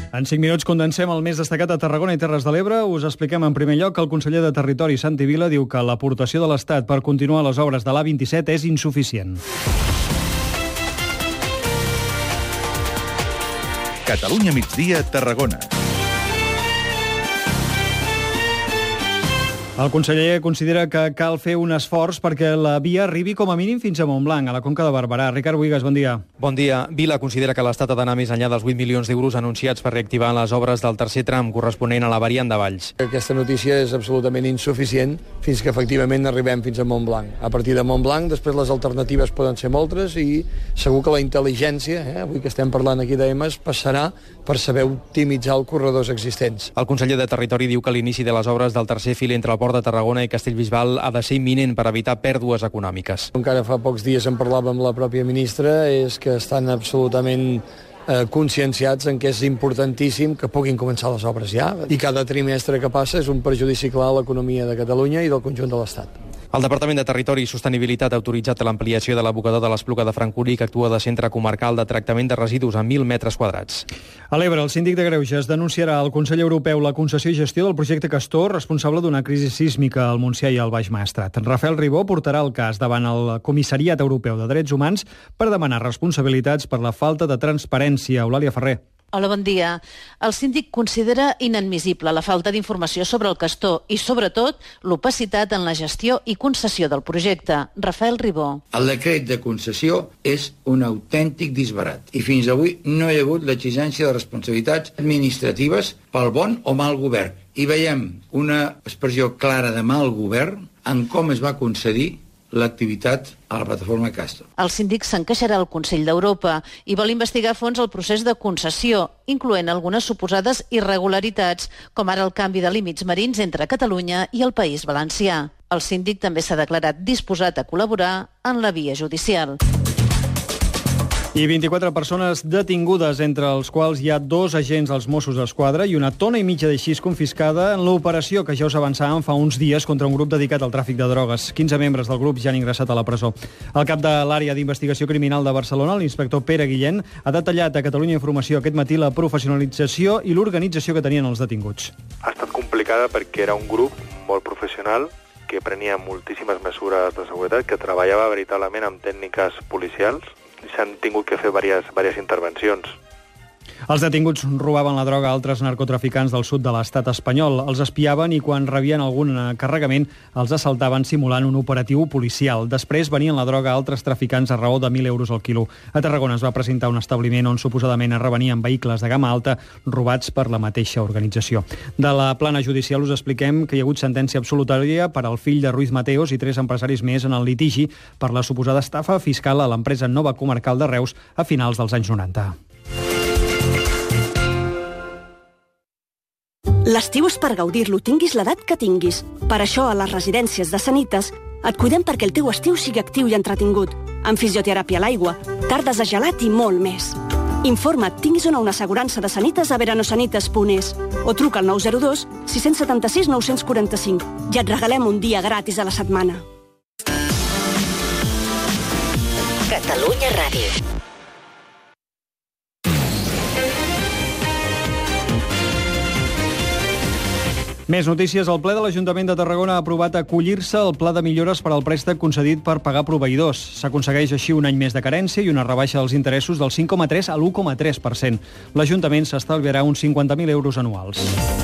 En 5 minuts condensem el més destacat a Tarragona i Terres de l'Ebre. Us expliquem en primer lloc que el conseller de Territori, Santi Vila, diu que l'aportació de l'Estat per continuar les obres de l'A27 és insuficient. Catalunya migdia, Tarragona. El conseller considera que cal fer un esforç perquè la via arribi com a mínim fins a Montblanc, a la Conca de Barberà. Ricard Buigas, bon dia. Bon dia. Vila considera que l'Estat ha d'anar més enllà dels 8 milions d'euros anunciats per reactivar les obres del tercer tram corresponent a la variant de Valls. Aquesta notícia és absolutament insuficient fins que efectivament arribem fins a Montblanc. A partir de Montblanc, després les alternatives poden ser moltes i segur que la intel·ligència, avui que estem parlant aquí d'EMAS, passarà per saber optimitzar els corredors existents. El conseller de Territori diu que l'inici de les obres del tercer fil entre el Port de Tarragona i Castellbisbal ha de ser imminent per evitar pèrdues econòmiques. Encara fa pocs dies en parlàvem amb la pròpia ministra, és que estan absolutament conscienciats en que és importantíssim que puguin començar les obres ja, i cada trimestre que passa és un perjudici clar a l'economia de Catalunya i del conjunt de l'Estat. El Departament de Territori i Sostenibilitat ha autoritzat l'ampliació de l'abocador de l'Espluga de Francolí, que actua de centre comarcal de tractament de residus a 1.000 metres quadrats. A l'Ebre, el síndic de Greuges denunciarà al Consell Europeu la concessió i gestió del projecte Castor, responsable d'una crisi sísmica al Montsià i al Baix Maestrat. Rafael Ribó portarà el cas davant el Comissariat Europeu de Drets Humans per demanar responsabilitats per la falta de transparència. Eulàlia Ferrer. Hola, bon dia. El síndic considera inadmissible la falta d'informació sobre el Castor i, sobretot, l'opacitat en la gestió i concessió del projecte. Rafael Ribó. El decret de concessió és un autèntic disbarat i fins avui no hi ha hagut l'exigència de responsabilitats administratives pel bon o mal govern. I veiem una expressió clara de mal govern en com es va concedir l'activitat a la plataforma Castor. El síndic s'encaixarà al Consell d'Europa i vol investigar a fons el procés de concessió, incloent algunes suposades irregularitats, com ara el canvi de límits marins entre Catalunya i el País Valencià. El síndic també s'ha declarat disposat a col·laborar en la via judicial. I 24 persones detingudes, entre els quals hi ha 2 agents dels Mossos d'Esquadra i 1,5 tona de xis confiscada en l'operació que ja us avançàvem fa uns dies contra un grup dedicat al tràfic de drogues. 15 membres del grup ja han ingressat a la presó. El cap de l'àrea d'investigació criminal de Barcelona, l'inspector Pere Guillén, ha detallat a Catalunya Informació aquest matí la professionalització i l'organització que tenien els detinguts. Ha estat complicada perquè era un grup molt professional que prenia moltíssimes mesures de seguretat, que treballava veritablement amb tècniques policials. S'han tingut que fer diverses intervencions. Els detinguts robaven la droga a altres narcotraficants del sud de l'estat espanyol. Els espiaven i quan rebien algun carregament els assaltaven simulant un operatiu policial. Després venien la droga a altres traficants a raó de 1.000 euros al quilo. A Tarragona es va presentar un establiment on suposadament es revenien vehicles de gamma alta robats per la mateixa organització. De la plana judicial us expliquem que hi ha hagut sentència absolutòria per al fill de Ruiz Mateos i 3 empresaris més en el litigi per la suposada estafa fiscal a l'empresa Nova Comarcal de Reus a finals dels anys 90. L'estiu és per gaudir-lo, tinguis l'edat que tinguis. Per això, a les residències de Sanitas, et cuidem perquè el teu estiu sigui actiu i entretingut. Amb fisioteràpia a l'aigua, tardes a gelat i molt més. Informa't, tinguis o no una assegurança de Sanitas a veranosanitas.es o truca al 902 676 945. Ja et regalem un dia gratis a la setmana. Catalunya Ràdio. Més notícies. El ple de l'Ajuntament de Tarragona ha aprovat acollir-se al pla de millores per al préstec concedit per pagar proveïdors. S'aconsegueix així un any més de carència i una rebaixa dels interessos del 5,3 a l'1,3%. L'Ajuntament s'estalviarà uns 50.000 euros anuals.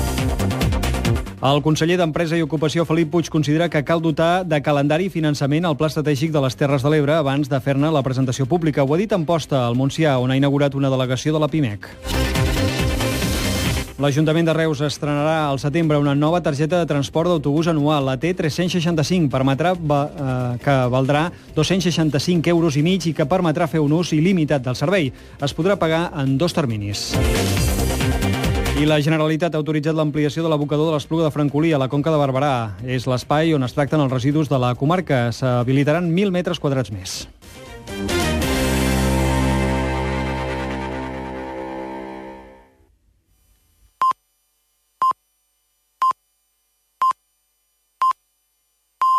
El conseller d'Empresa i Ocupació, Felip Puig, considera que cal dotar de calendari i finançament el Pla Estratègic de les Terres de l'Ebre abans de fer-ne la presentació pública. Ho ha dit en Posta, al Montsià, on ha inaugurat una delegació de la PIMEC. L'Ajuntament de Reus estrenarà al setembre una nova targeta de transport d'autobús anual, la T365, permetrà que valdrà 265,5 euros i que permetrà fer un ús il·limitat del servei. Es podrà pagar en 2 terminis. I la Generalitat ha autoritzat l'ampliació de l'abocador de l'Espluga de Francolí a la Conca de Barberà. És l'espai on es tracten els residus de la comarca. S'habilitaran 1.000 metres quadrats més.